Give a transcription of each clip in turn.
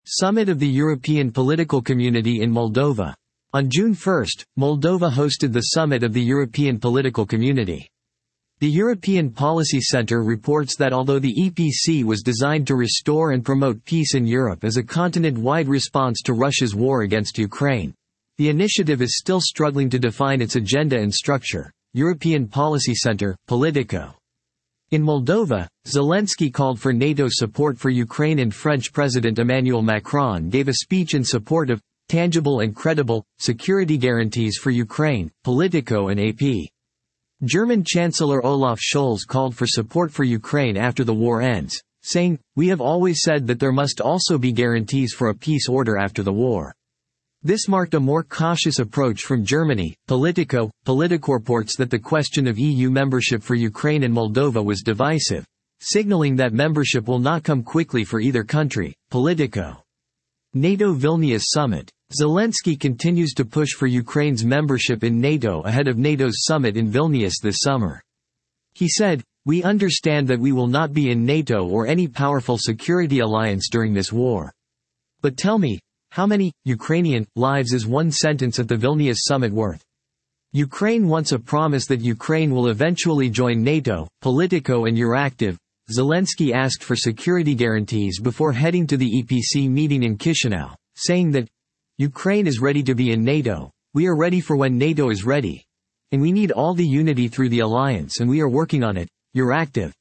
Summit of the European Political Community in Moldova. On June 1, Moldova hosted the Summit of the European Political Community. The European Policy Center reports that although the EPC was designed to restore and promote peace in Europe as a continent-wide response to Russia's war against Ukraine, the initiative is still struggling to define its agenda and structure. European Policy Center, Politico. In Moldova, Zelensky called for NATO support for Ukraine and French President Emmanuel Macron gave a speech in support of tangible and credible security guarantees for Ukraine, Politico and AP. German Chancellor Olaf Scholz called for support for Ukraine after the war ends, saying, "We have always said that there must also be guarantees for a peace order after the war." This marked a more cautious approach from Germany. Politico reports that the question of EU membership for Ukraine and Moldova was divisive, signaling that membership will not come quickly for either country. Politico. NATO Vilnius Summit. Zelensky continues to push for Ukraine's membership in NATO ahead of NATO's summit in Vilnius this summer. He said, "We understand that we will not be in NATO or any powerful security alliance during this war. But tell me, how many Ukrainian lives is one sentence at the Vilnius summit worth? Ukraine wants a promise that Ukraine will eventually join NATO." Politico and Euractiv. Zelensky asked for security guarantees before heading to the EPC meeting in Chisinau, saying that Ukraine is ready to be in NATO, we are ready for when NATO is ready. And we need all the unity through the alliance and we are working on it. Euractiv.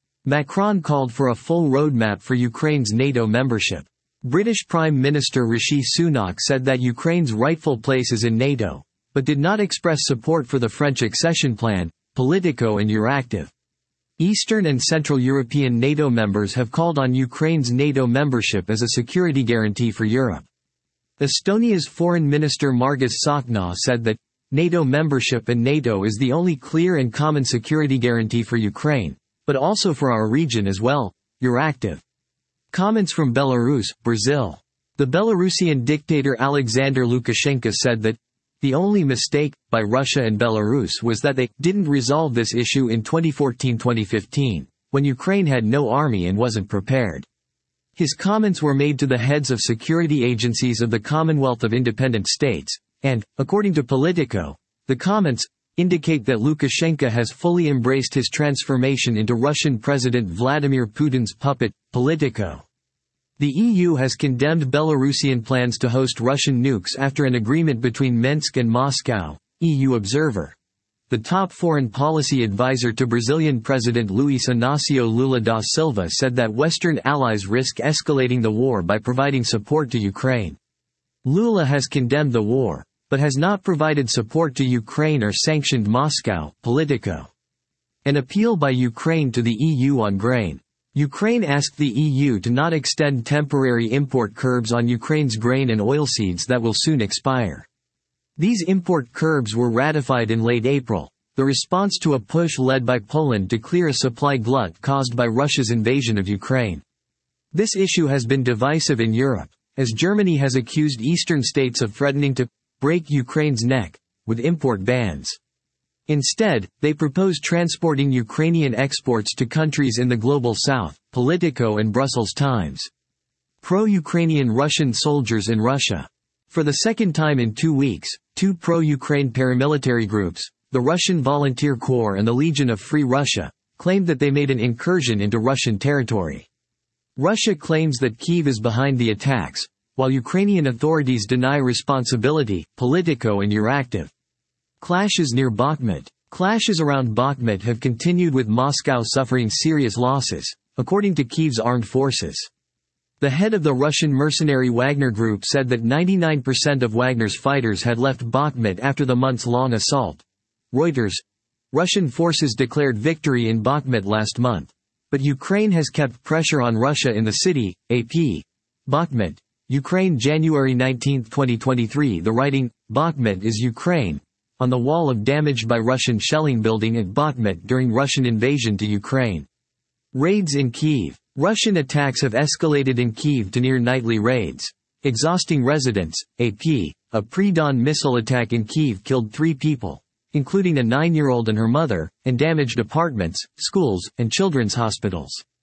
Macron called for a full roadmap for Ukraine's NATO membership. British Prime Minister Rishi Sunak said that Ukraine's rightful place is in NATO, but did not express support for the French accession plan. Politico and Euractiv. Eastern and Central European NATO members have called on Ukraine's NATO membership as a security guarantee for Europe. Estonia's Foreign Minister Margus Tsahkna said that NATO membership and NATO is the only clear and common security guarantee for Ukraine, but also for our region as well. Euractiv. Comments from Belarus, Brazil. The Belarusian dictator Alexander Lukashenko said that the only mistake by Russia and Belarus was that they didn't resolve this issue in 2014-2015, when Ukraine had no army and wasn't prepared. His comments were made to the heads of security agencies of the Commonwealth of Independent States, and, according to Politico, the comments indicate that Lukashenko has fully embraced his transformation into Russian President Vladimir Putin's puppet. Politico. The EU has condemned Belarusian plans to host Russian nukes after an agreement between Minsk and Moscow. EU Observer. The top foreign policy advisor to Brazilian President Luiz Inácio Lula da Silva said that Western allies risk escalating the war by providing support to Ukraine. Lula has condemned the war, but has not provided support to Ukraine or sanctioned Moscow. Politico. An appeal by Ukraine to the EU on grain. Ukraine asked the EU to not extend temporary import curbs on Ukraine's grain and oilseeds that will soon expire. These import curbs were ratified in late April, the response to a push led by Poland to clear a supply glut caused by Russia's invasion of Ukraine. This issue has been divisive in Europe, as Germany has accused eastern states of threatening to break Ukraine's neck with import bans. Instead, they propose transporting Ukrainian exports to countries in the Global South. Politico and Brussels Times. Pro-Ukrainian Russian soldiers in Russia. For the second time in 2 weeks, two pro-Ukraine paramilitary groups, the Russian Volunteer Corps and the Legion of Free Russia, claimed that they made an incursion into Russian territory. Russia claims that Kyiv is behind the attacks, while Ukrainian authorities deny responsibility. Politico and Euractiv. Clashes near Bakhmut. Clashes around Bakhmut have continued with Moscow suffering serious losses, according to Kyiv's armed forces. The head of the Russian mercenary Wagner Group said that 99% of Wagner's fighters had left Bakhmut after the months-long assault. Reuters. Russian forces declared victory in Bakhmut last month, but Ukraine has kept pressure on Russia in the city. AP. Bakhmut, Ukraine, January 19, 2023. The writing, Bakhmut is Ukraine, on the wall of damaged by Russian shelling building at Bakhmut during Russian invasion to Ukraine. Raids in Kyiv. Russian attacks have escalated in Kyiv to near nightly raids, exhausting residents. AP. A pre-dawn missile attack in Kyiv killed 3 people, including a 9-year-old and her mother, and damaged apartments, schools, and children's hospitals.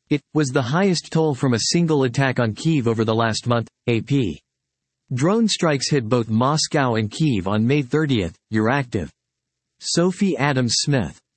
It was the highest toll from a single attack on Kyiv over the last month, AP. Drone strikes hit both Moscow and Kyiv on May 30, Euractiv. Sophie Adams-Smith.